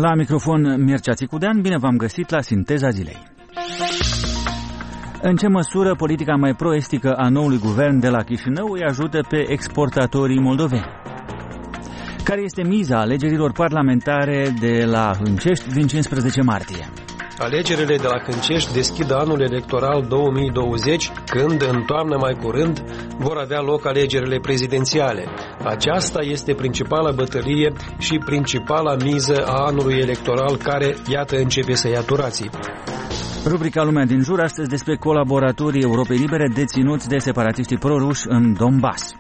La microfon Mircea Țicudean, bine v-am găsit la Sinteza Zilei. În ce măsură politica mai pro-estică a noului guvern de la Chișinău îi ajută pe exportatorii moldoveni? Care este miza alegerilor parlamentare de la Hâncești din 15 martie? Alegerile de la Hâncești deschid anul electoral 2020, când, în toamnă mai curând, vor avea loc alegerile prezidențiale. Aceasta este principala bătălie și principala miză a anului electoral care, iată, începe să ia turații. Rubrica Lumea din jur, astăzi despre colaboratorii Europei Libere deținuți de separatiștii proruși în Donbass.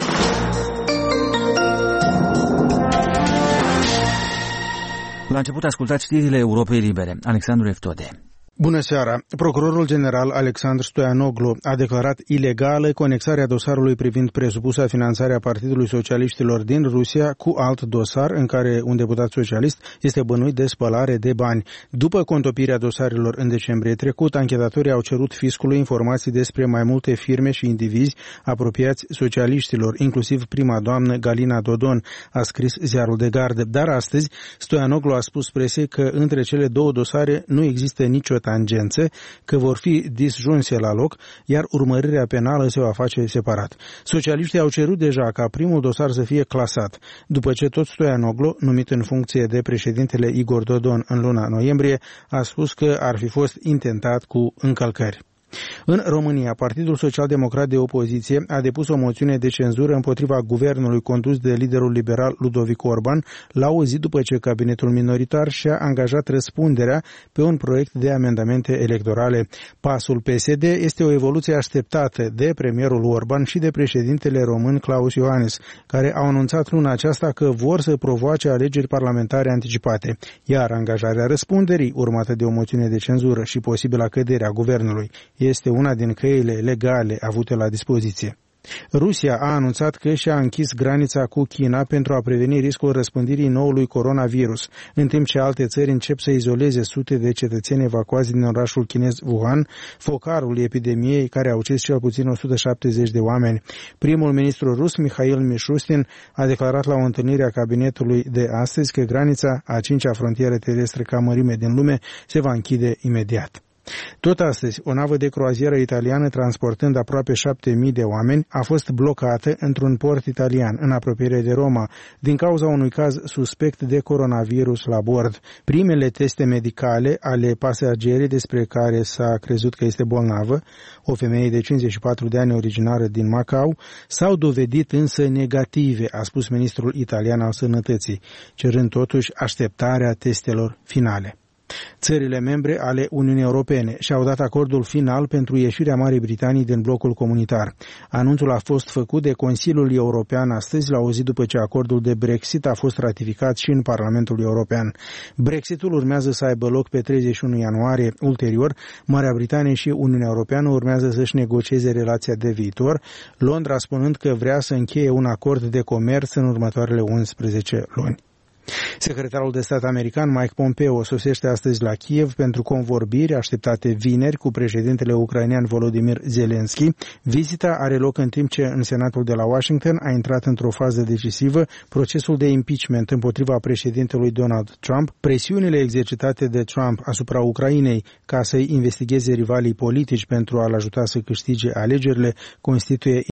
La început ascultați știrile Europei Libere. Alexandru Eftode. Bună seara! Procurorul general Alexandru Stoianoglu a declarat ilegală conexarea dosarului privind presupusa finanțarea Partidului Socialiștilor din Rusia cu alt dosar în care un deputat socialist este bănuit de spălare de bani. După contopirea dosarelor în decembrie trecut, anchetatorii au cerut fiscului informații despre mai multe firme și indivizi apropiați socialiștilor, inclusiv prima doamnă Galina Dodon, a scris ziarul de Gardă. Dar astăzi, Stoianoglu a spus presei că între cele două dosare nu există nicio tangențe, că vor fi disjunse la loc, iar urmărirea penală se va face separat. Socialiștii au cerut deja ca primul dosar să fie clasat, după ce tot Stoianoglu, numit în funcție de președintele Igor Dodon în luna noiembrie, a spus că ar fi fost intentat cu încălcări. În România, Partidul Social-Democrat de Opoziție a depus o moțiune de cenzură împotriva guvernului condus de liderul liberal Ludovic Orban la o zi după ce cabinetul minoritar și-a angajat răspunderea pe un proiect de amendamente electorale. Pasul PSD este o evoluție așteptată de premierul Orban și de președintele român Klaus Iohannis, care au anunțat luna aceasta că vor să provoace alegeri parlamentare anticipate, iar angajarea răspunderii, urmată de o moțiune de cenzură și posibila căderea guvernului, este una din căile legale avute la dispoziție. Rusia a anunțat că și-a închis granița cu China pentru a preveni riscul răspândirii noului coronavirus, în timp ce alte țări încep să izoleze sute de cetățeni evacuați din orașul chinez Wuhan, focarul epidemiei care a ucis cel puțin 170 de oameni. Primul ministru rus, Mihail Mishustin, a declarat la o întâlnire a cabinetului de astăzi că granița, a cincea frontieră terestră ca mărime din lume, se va închide imediat. Tot astăzi, o navă de croazieră italiană transportând aproape 7.000 de oameni a fost blocată într-un port italian în apropiere de Roma din cauza unui caz suspect de coronavirus la bord. Primele teste medicale ale pasagerii despre care s-a crezut că este bolnavă, o femeie de 54 de ani originară din Macau, s-au dovedit însă negative, a spus ministrul italian al sănătății, cerând totuși așteptarea testelor finale. Țările membre ale Uniunii Europene și-au dat acordul final pentru ieșirea Marii Britanii din blocul comunitar. Anunțul a fost făcut de Consiliul European astăzi, la o zi după ce acordul de Brexit a fost ratificat și în Parlamentul European. Brexitul urmează să aibă loc pe 31 ianuarie. Ulterior, Marea Britanie și Uniunea Europeană urmează să-și negocieze relația de viitor, Londra spunând că vrea să încheie un acord de comerț în următoarele 11 luni. Secretarul de stat american Mike Pompeo sosește astăzi la Kiev pentru convorbiri așteptate vineri cu președintele ucrainean Volodymyr Zelensky. Vizita are loc în timp ce în Senatul de la Washington a intrat într-o fază decisivă procesul de impeachment împotriva președintelui Donald Trump. Presiunile exercitate de Trump asupra Ucrainei ca să-i investigheze rivalii politici pentru a-l ajuta să câștige alegerile constituie